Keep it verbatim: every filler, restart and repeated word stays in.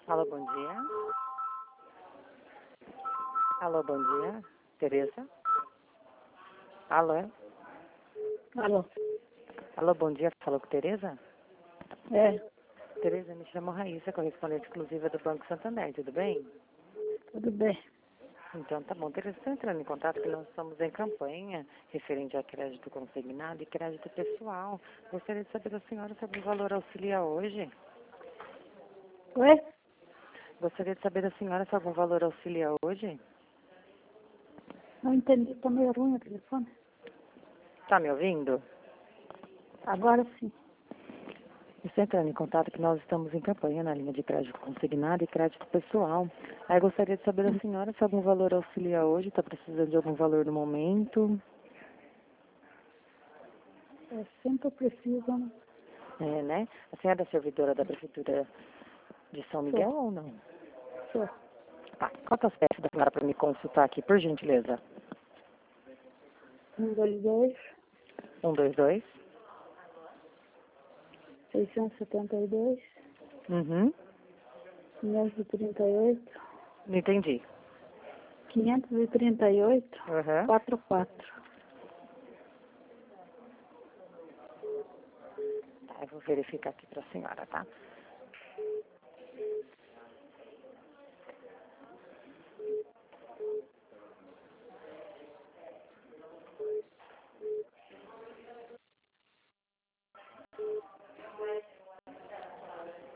Alô, bom dia. Alô, bom dia. Tereza? Alô? Alô? Alô, bom dia. Falou com Tereza? É, Tereza, me chamo Raíssa, correspondente exclusiva do Banco Santander, tudo bem? tudo bem. Então, tá bom. Tereza, estou entrando em contato que nós estamos em campanha referente a crédito consignado e crédito pessoal. Gostaria de saber da senhora sobre o valor auxiliar hoje. Oi? Gostaria de saber da senhora se algum valor auxilia hoje. Não entendi, tá meio ruim o telefone. Tá me ouvindo? Agora sim. Estou entrando em contato que nós estamos em campanha na linha de crédito consignado e crédito pessoal. Aí gostaria de saber da senhora se algum valor auxilia hoje, está precisando de algum valor no momento. É sempre preciso, né? É, né? A senhora é servidora da Prefeitura de São Miguel Sou, ou não? sou. Tá. Qual que é o C P F da senhora para me consultar aqui, por gentileza? Um, dois, dois, Um, dois, dois. seiscentos e setenta e dois, Uhum. quinhentos e trinta e oito, Não entendi. quinhentos e trinta e oito, Uhum. quarenta e quatro. Tá, eu vou verificar aqui para a senhora, tá?